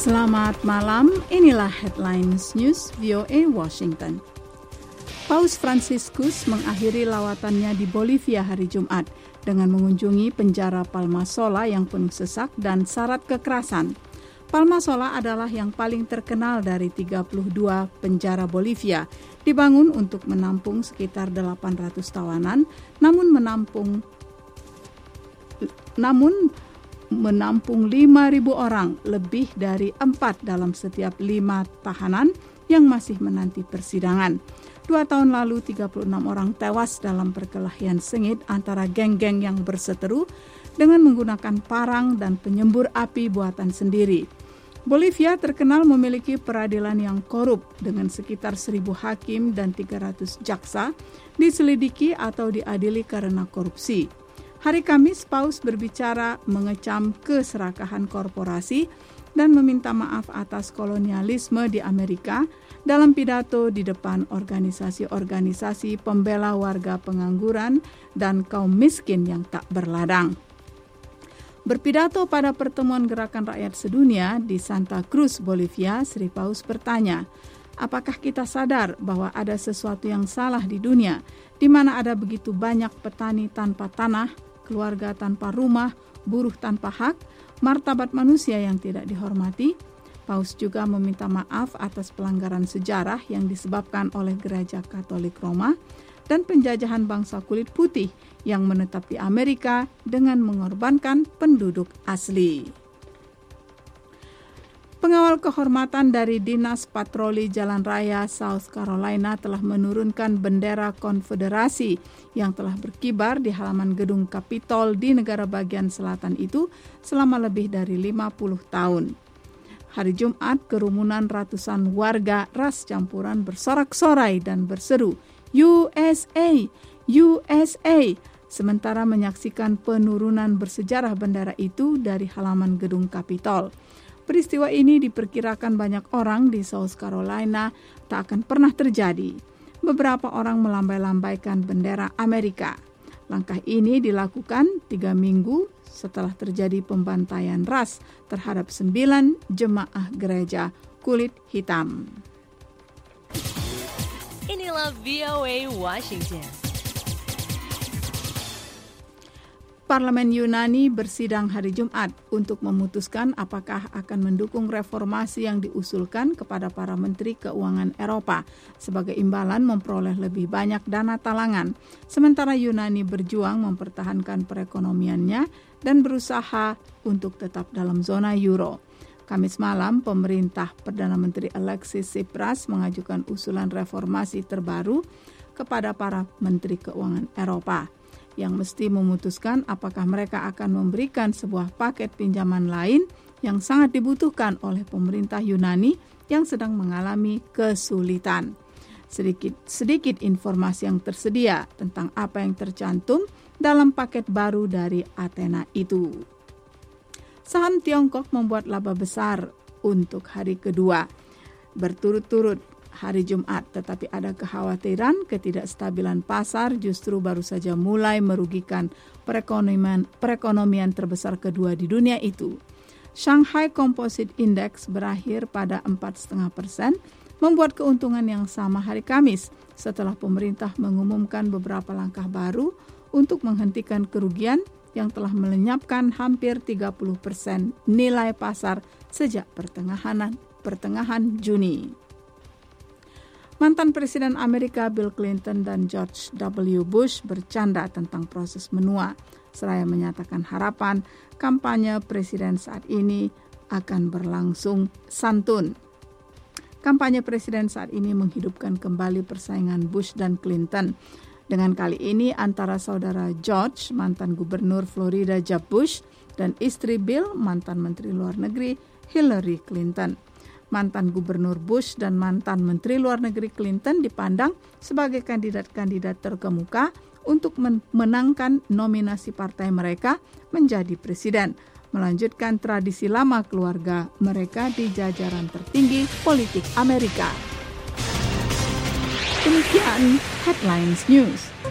Selamat malam, inilah Headlines News VOA Washington. Paus Fransiskus mengakhiri lawatannya di Bolivia hari Jumat dengan mengunjungi penjara Palmasola yang penuh sesak dan syarat kekerasan. Palmasola adalah yang paling terkenal dari 32 penjara Bolivia, dibangun untuk menampung sekitar 800 tawanan, namun menampung 5.000 orang, lebih dari 4 dalam setiap 5 tahanan yang masih menanti persidangan. 2 tahun lalu 36 orang tewas dalam perkelahian sengit antara geng-geng yang berseteru dengan menggunakan parang dan penyembur api buatan sendiri. Bolivia terkenal memiliki peradilan yang korup dengan sekitar 1.000 hakim dan 300 jaksa diselidiki atau diadili karena korupsi. Hari Kamis, Paus berbicara mengecam keserakahan korporasi dan meminta maaf atas kolonialisme di Amerika dalam pidato di depan organisasi-organisasi pembela warga pengangguran dan kaum miskin yang tak berladang. Berpidato pada pertemuan Gerakan Rakyat Sedunia di Santa Cruz, Bolivia, Sri Paus bertanya, apakah kita sadar bahwa ada sesuatu yang salah di dunia, di mana ada begitu banyak petani tanpa tanah, keluarga tanpa rumah, buruh tanpa hak, martabat manusia yang tidak dihormati? Paus juga meminta maaf atas pelanggaran sejarah yang disebabkan oleh Gereja Katolik Roma dan penjajahan bangsa kulit putih yang menetap di Amerika dengan mengorbankan penduduk asli. Pengawal kehormatan dari Dinas Patroli Jalan Raya South Carolina telah menurunkan bendera konfederasi yang telah berkibar di halaman gedung Capitol di negara bagian selatan itu selama lebih dari 50 tahun. Hari Jumat, kerumunan ratusan warga ras campuran bersorak-sorai dan berseru, USA, USA, sementara menyaksikan penurunan bersejarah bendera itu dari halaman gedung Capitol. Peristiwa ini diperkirakan banyak orang di South Carolina tak akan pernah terjadi. Beberapa orang melambai-lambaikan bendera Amerika. Langkah ini dilakukan 3 minggu setelah terjadi pembantaian ras terhadap 9 jemaah gereja kulit hitam. Inilah VOA Washington. Parlemen Yunani bersidang hari Jumat untuk memutuskan apakah akan mendukung reformasi yang diusulkan kepada para menteri keuangan Eropa sebagai imbalan memperoleh lebih banyak dana talangan, sementara Yunani berjuang mempertahankan perekonomiannya dan berusaha untuk tetap dalam zona euro. Kamis malam, pemerintah Perdana Menteri Alexis Tsipras mengajukan usulan reformasi terbaru kepada para menteri keuangan Eropa, yang mesti memutuskan apakah mereka akan memberikan sebuah paket pinjaman lain yang sangat dibutuhkan oleh pemerintah Yunani yang sedang mengalami kesulitan. Sedikit informasi yang tersedia tentang apa yang tercantum dalam paket baru dari Athena itu. Saham Tiongkok membuat laba besar untuk hari kedua berturut-turut hari Jumat, tetapi ada kekhawatiran ketidakstabilan pasar justru baru saja mulai merugikan perekonomian terbesar kedua di dunia itu. Shanghai Composite Index berakhir pada 4,5%, membuat keuntungan yang sama hari Kamis setelah pemerintah mengumumkan beberapa langkah baru untuk menghentikan kerugian yang telah melenyapkan hampir 30% nilai pasar sejak pertengahan Juni. Mantan Presiden Amerika Bill Clinton dan George W. Bush bercanda tentang proses menua, seraya menyatakan harapan kampanye presiden saat ini akan berlangsung santun. Kampanye presiden saat ini menghidupkan kembali persaingan Bush dan Clinton. Dengan kali ini antara saudara George, mantan gubernur Florida Jeb Bush, dan istri Bill, mantan Menteri Luar Negeri Hillary Clinton. Mantan Gubernur Bush dan mantan Menteri Luar Negeri Clinton dipandang sebagai kandidat-kandidat terkemuka untuk menangkan nominasi partai mereka menjadi presiden, melanjutkan tradisi lama keluarga mereka di jajaran tertinggi politik Amerika. Demikian Headlines News.